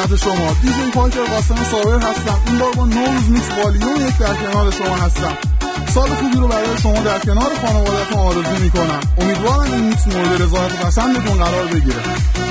خدمت شما دیجی پایتر قاسم صابر هستم. این بار با نوروز میکس والیوم 1 در کنار شما هستم. سال خوبی رو برای شما در کنار خانواده‌تون آرزو میکنم. امیدوارم این میکس مورد رضایت و پسندتون قرار بگیره.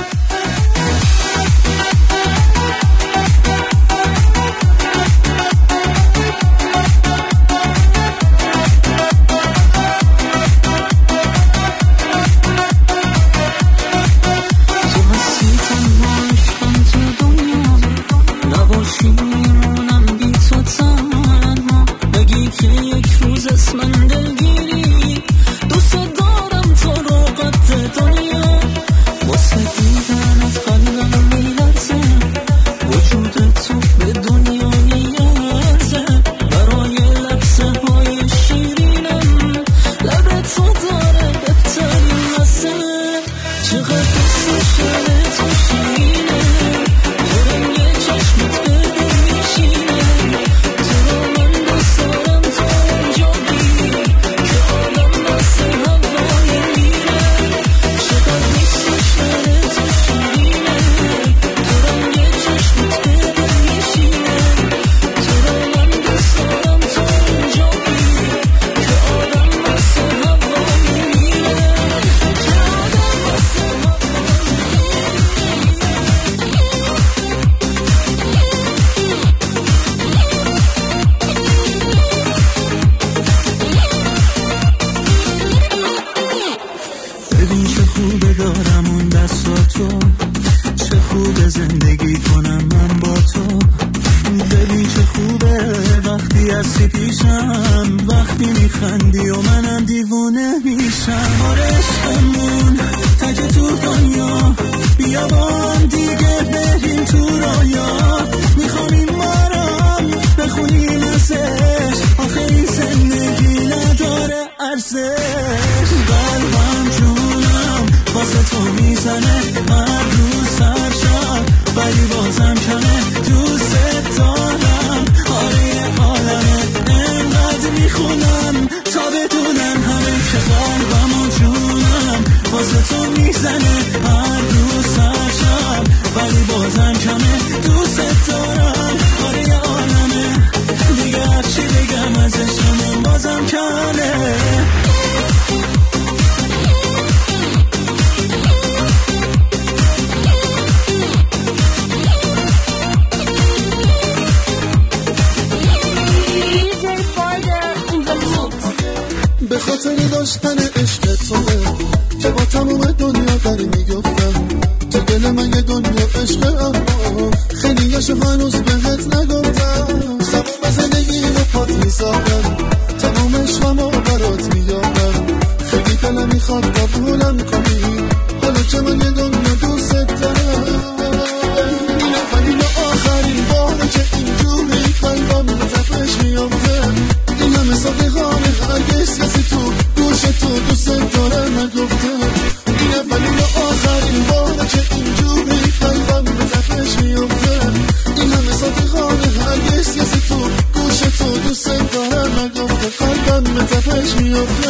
به خاطر داشتن عشق توه که با تمام دنیا داری میگفتم تو دل من یه دنیا عشقه، اما خیلیش هنوز بهت نگفتم. تمام زندگی رو پات میساختم، تمام عشقمو برات میارم، خیلی دلم میخواد قبولم کنی حالا که من یه دنیا دوست دارم. اینه ولی آخرین باره که اینجوری قلبم تپش میافته، این همه صادقانه هرگز کسی تو گوش تو دوست داره نگفته. اینه ولی آخرین باره که اینجوری قلبم تپش میافته، این همه صادقانه هرگز کسی تو گوش تو دوست داره نگفته. قلبم تپش میافته.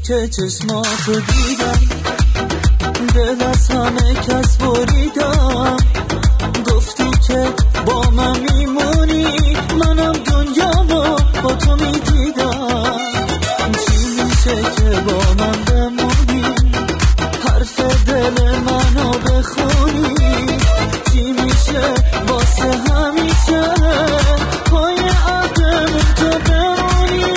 که چشماتو دیدم، دل از همه کس بریدم. گفتی که با من میمونی، منم دنیامو با تو میدیدم. چی میشه که با من بمونی، حرف دل منو بخونی؟ چی میشه واسه همیشه پای عهدمون تو بمونی؟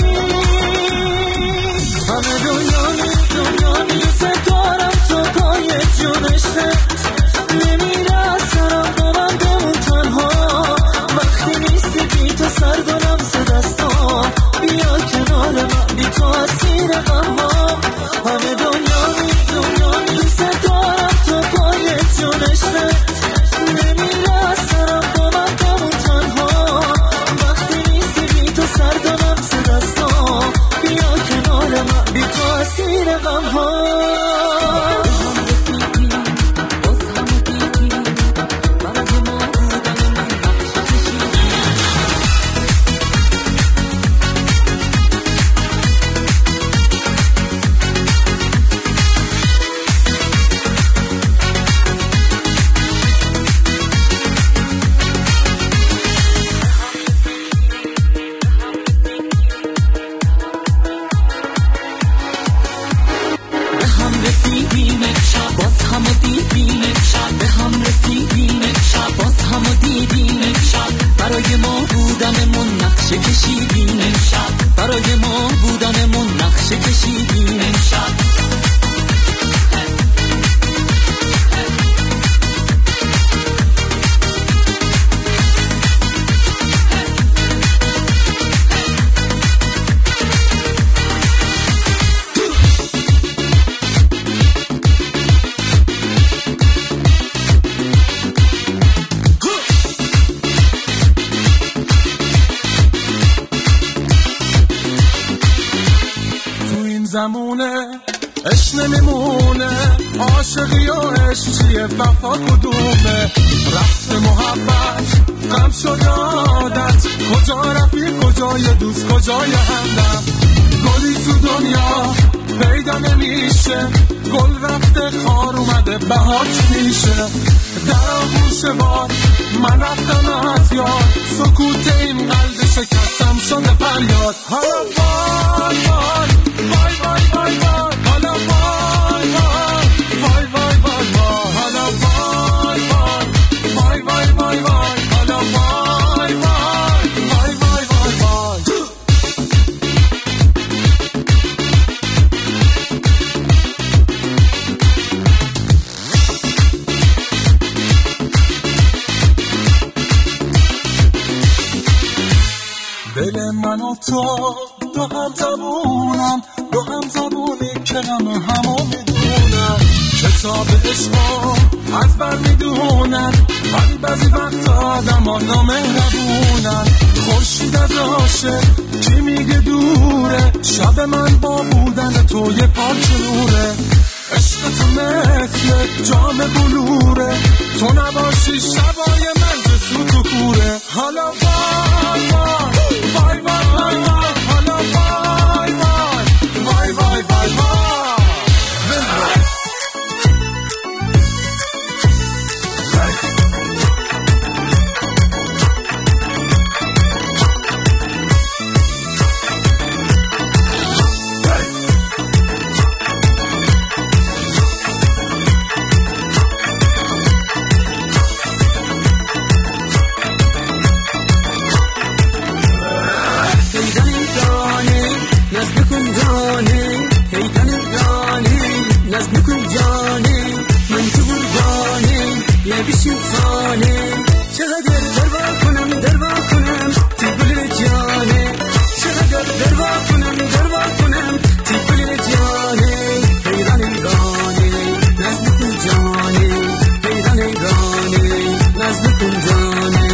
همه دنیا میرسه دارم تو پای جونشت، نمیره از سرم با من بمون تنها. وقتی نیستی بی تو سر دارم ز دستا، بیا کنار من بی تو اسیر غمها. همه دنیا میرسه دارم تو پای جونشت، نمیره از سرم با من بمون تنها. وقتی نیستی بی تو سر دارم ز دستا، بیا کنار من بی تو اسیر غمها. برای ما بودنمون نقشه کشیدیم امشب، برای ما بودنمون نقشه کشیدیم امشب. زمونه عشق نمیمونه، عاشقی و عشق چیه، وفا کدومه؟ رفت محبت غم شد عادت، کجا رفی کجای دوست کجای همدم؟ گلی تو دنیا پیدا نمیشه، گل رفته خار اومده بهار چی میشه؟ در آغوش بار من رفتم از یاد، سکوت این قلب شکستم شده فریاد. حالا وای وای وای وای وای وای، حالا وای وای وای وای وای، حالا وای وای وای وای وای وای، حالا وای وای وای وای وای وای. دل من و تو هم زبونم، هم زبونی که غم همو میدونم. کتاب عشقا از بر میدونن، ولی بعضی وقت آدم ها نامهربونن. خورشید از عاشق کی میگه دوره، شب من با بودن تو یه پارچه نوره. عشق تو مثل جام بلوره، تو نباشی شبای من جسو تو کوره. حالا وای وای وای وای وای، حالا وای وای وای وای وای. بشیم خانه چقدر دروا کنم تو گل جانه، چقدر دروا کنم تو گل جانه. حیران گانه نزد کن جانه، حیران گانه نزد کن جانه.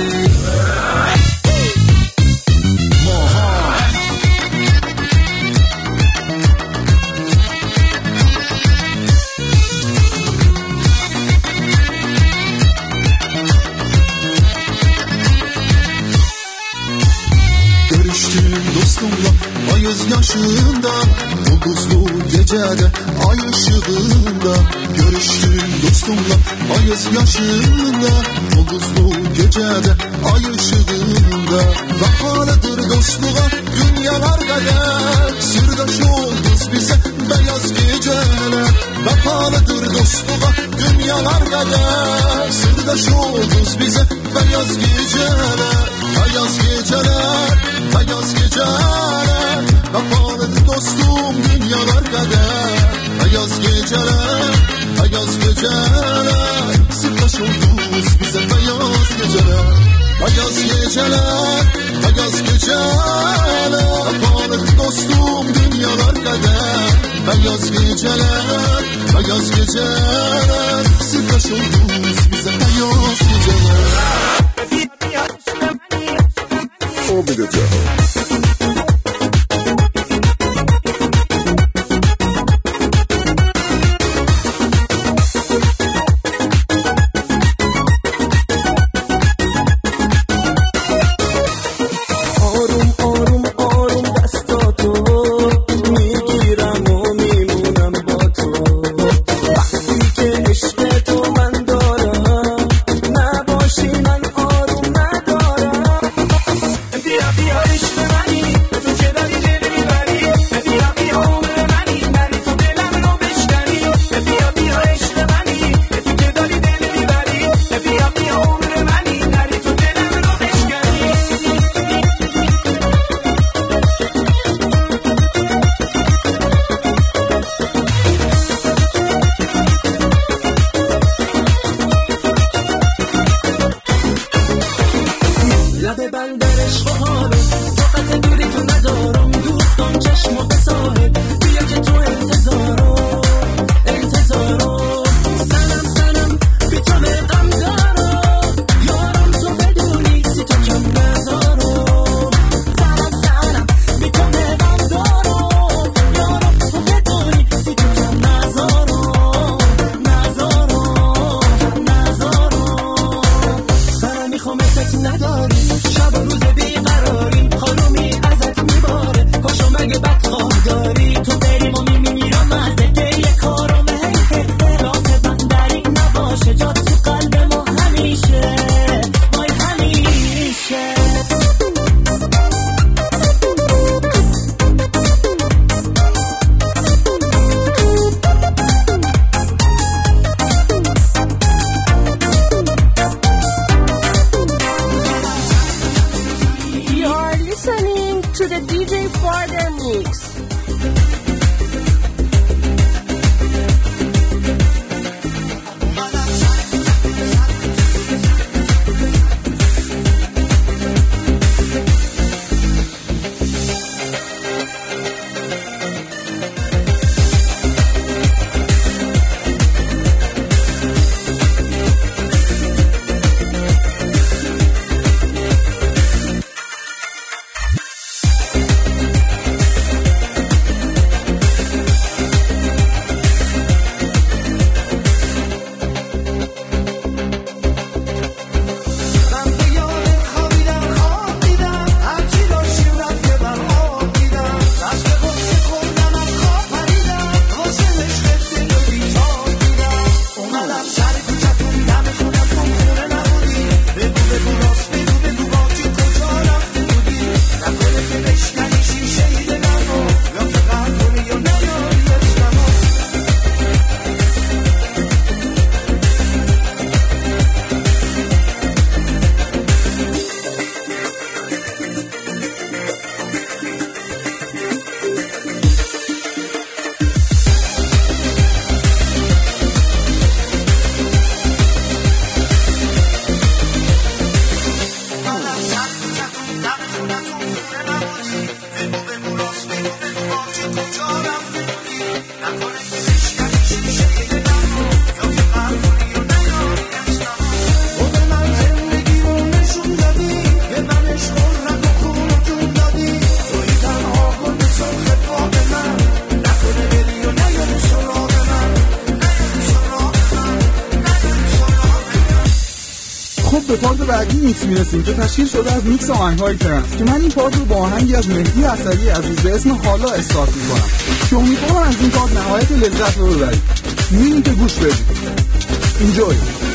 göz yaşında, ulduzlu gecede ay ışığında görüştüm dostumla. Ay göz yaşında, ulduzlu gecede ay ışığında. Vəfalıdır dostluğa dünyalar kadar, sırdaş olduz bize beyaz geceler. Vəfalıdır dostluğa dünyalar kadar, sırdaş olduz bize beyaz geceler. Beyaz geceler, beyaz geceler. Vəfalıdır dostum dünyalar kadar, beyaz geceler, beyaz geceler. Sırdaş olduz bize beyaz geceler. Beyaz geceler, beyaz geceler. Vəfalıdır dostum dünyalar kadar, beyaz geceler, beyaz geceler. Sırdaş olduz bize beyaz geceler. O bir gece. پارت بعدی میکس میرسیم که تشکیل شده از میکس آهنگ‌های ترنس که من این پارت رو با آهنگی از مهدی عسلی عزیز به اسم حالا استارت میکنم که امیدوارم از این پارت نهایت لذت رو ببرید. می‌بینید که گوش بدید. انجوی.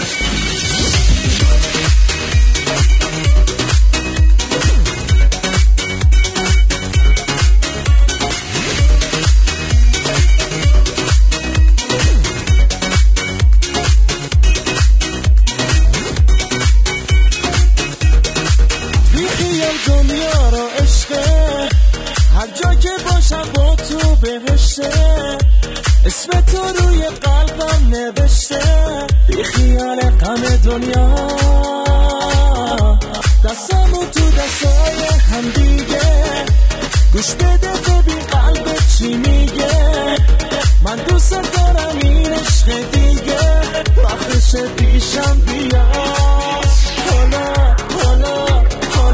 دنیا را عشقه، هر جا که باشم با تو بهشته، اسم تو روی قلبم نوشته، بی خیال غم دنیا، دستمو تو دستای هم دیگه، گوش بده ببین قلبت چی میگه، من دوست دارم این عشق دیگه، وقتش پیشم بیا، حالا حالا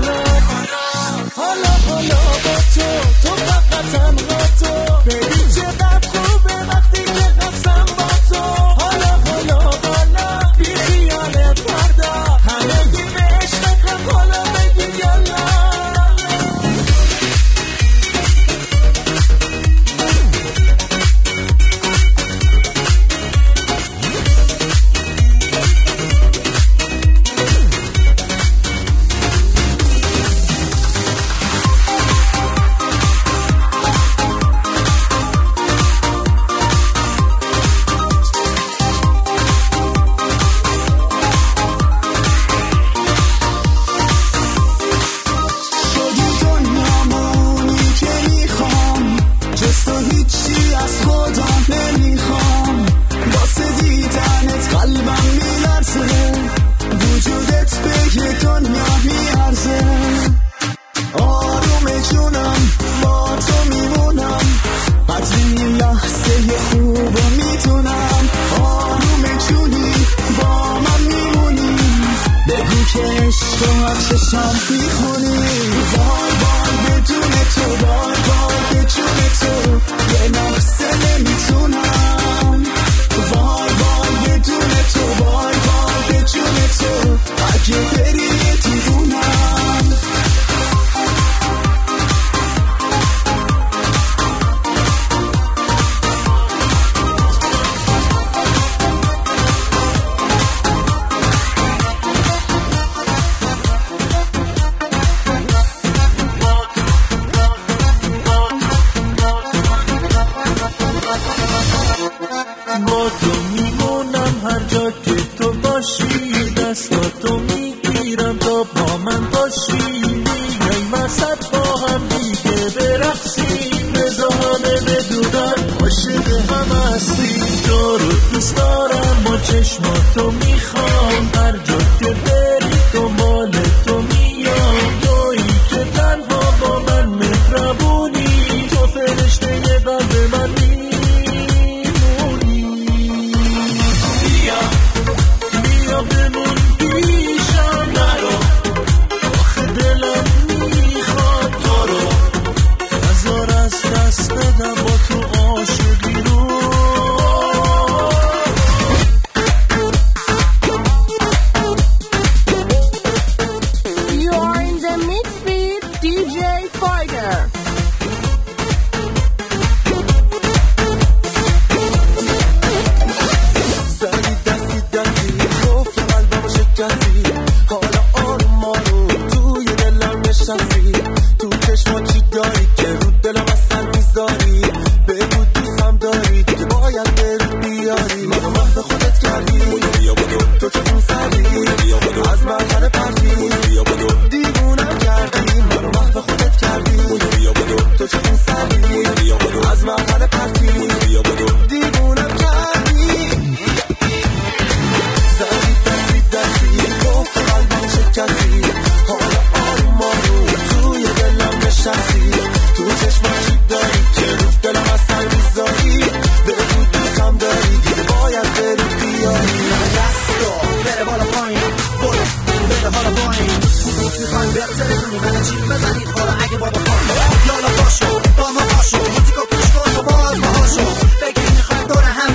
حالا حالا با تو فقط تنها تو، ببین چقدر خوبه وقتی که هستم با تو، حالا بی خیال فردا، همگی به عشقم، حالا بگی یالا.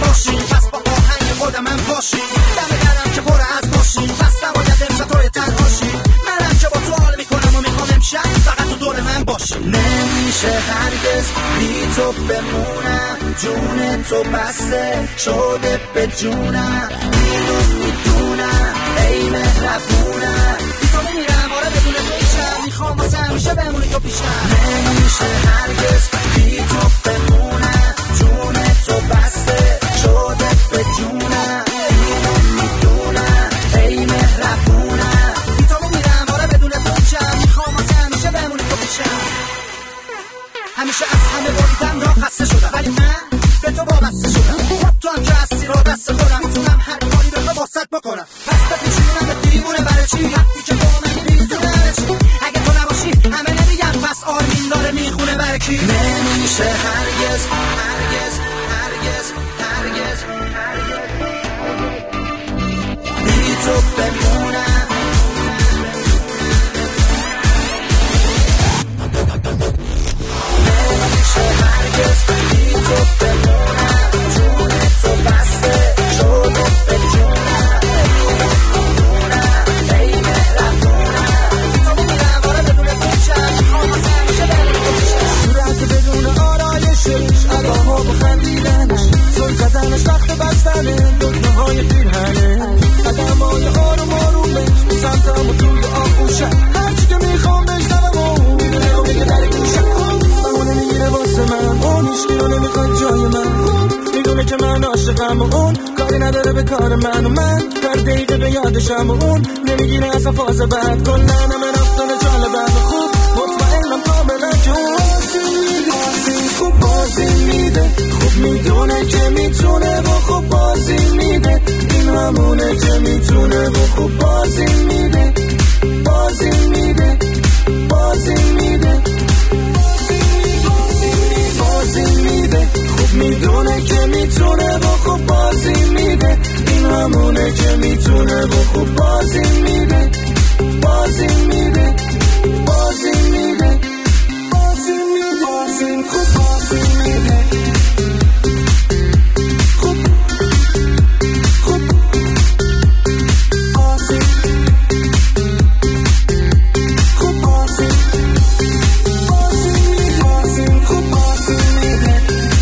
من باشی دم گرم که پر از باشی پس نباید امشب توی تنها نمیشه هرگز بی تو بمونم، جون تو بسته شده به جونم، میدونم ای مهربونم، بی تو میمیرم آره بدون تو ایشم، میخوام واسه همیشه بمونی تو پیشم. نمیشه هرگز بی تو بمونم، جون تو بسته شده به جونم، میدونم ای مهربونم، بی تو میمیرم آره بدون تو ایشم، میخوام واسه همیشه بمونی تو پیشم. همیشه از همه بردم را خسته شدم، ولی من به تو وابسته شدم، تو هم که هستی را دست خودم، میتونم هر کاری به تو واسط بکنم، پس بپیچونم به دیوونه برای چی، وقتی که با من بیزونه برای چی، اگه تو نباشی همه نمیگم پس آرمین داره میخونه برای کی. نمیشه هرگز هرگز هرگز هرگز بی تو بمونم، نمیشه هرگز بی تو بمونم، جون تو بسته شده به جونم، میدونم ای مهربونم، تو میمیرم آره بدون تو شم، میخوام واسه همیشه بمونی تو پیشم. صورت بدون آرایشش، اداها با خندیدنش، زل زدنش وقت بستنه، دکمه‌های پیرهنش، قدم‌های آروم آرومش، سمتم و توی آغوشم، هرچی که میخوام بشنوم و میدونه و میگه در گوشم، بهونه میگیره واسه من، اون هیچکی رو نمیخواد جای من، میدونه که من عاشقم و اون کاری نداره به کار من، و من در دقیقه به یادشم و اون نمیگیره اصلا فاز بعد، کلن همه رفتن جالبم و خوب مطمئنم کاملا که اون خوب بازی میده، خوب میدونه که میتونه و خوب بازی میده، این همونه که میتونه و خوب بازی میده، بازی میده، بازی میده، بازی میده، خوب میدونه که میتونه و خوب بازی میده، این همونه که میتونه و خوب بازی میده، بازی میده، بازی میده، بازی میده، بازی خوب بازی میده، خوب خوب بازی خوب بازی بازی میده، بازی خوب بازی میده.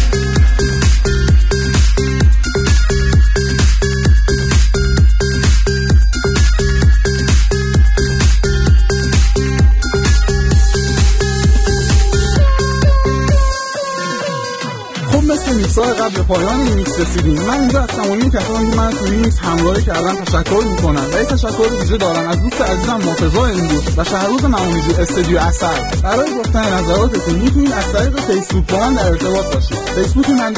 میکس‌های قبل پایان این میکس رسیدیم. من اینجا از تمامی کسانی که من تو این میکس همراهی کردن تشکر میکنم و یک تشکر ویژه دارم از دوست عزیزم مرتضی امروز و شهروز معمولیجو استودیو اثر. برای گفتن نظراتتون میتونید از طریق فیسبوک با من در ارتباط باشید. فیسبوک من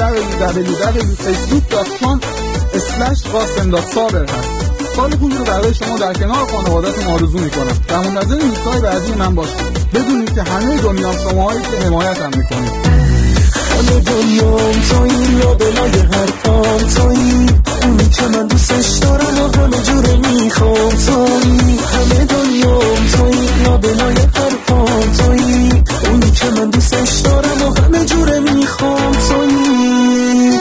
www.facebook.com/qasim.saber هست. سال خوبی رو برای شما در کنار خانواده‌تون آرزو میکنم. در منتظر میکس‌های بعدی من باشید. بدونید که همه دنیا شماهایی که حمایتم میکنید. همه دنیام تویی، لابلای حرفام تویی، اونی که من دوستش دارم و همه جوره میخوام تویی، همه دنیام تویی، لابلای حرفام تویی، اونی که من دوستش دارم و همه جوره میخوام تویی.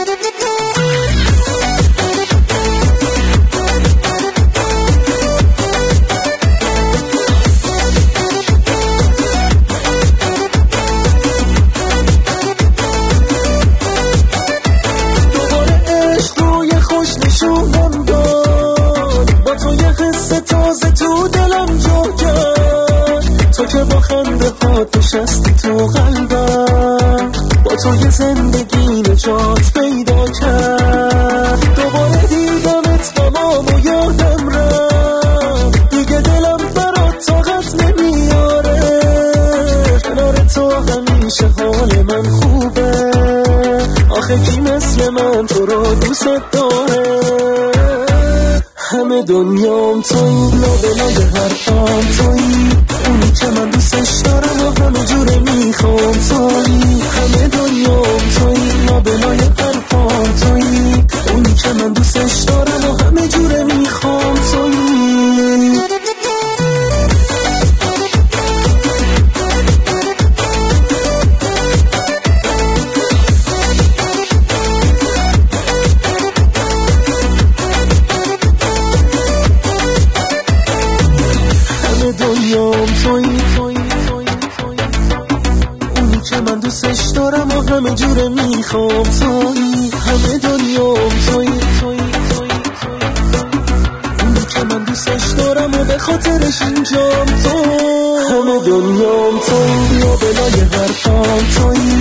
با خنده هات نشستی تو قلبم، با تو یه زندگی نجات پیدا کرد، دوباره دیدمت تمام و یادم رفت، دیگه دلم برات طاقت نمیاره، کنار تو همیشه حال من خوبه، آخه کی مثل من تو رو دوست داره. همه دنیام تویی، لابلای حرفام تویی، اونی که من دوستش دارم و همه جوره میخوام تویی، همه دنیام تویی، لابلای حرفام تویی، اونی که من دوستش دارم و همه جوره میخوام تویی. دنیام تویی، اونی که من همه جوره میخوام تویی، همه دنیام تویی، اونی که من دوستش دارم و به خاطرش اینجام تو، همه دنیام تویی، بیا بلای حرفام تویی،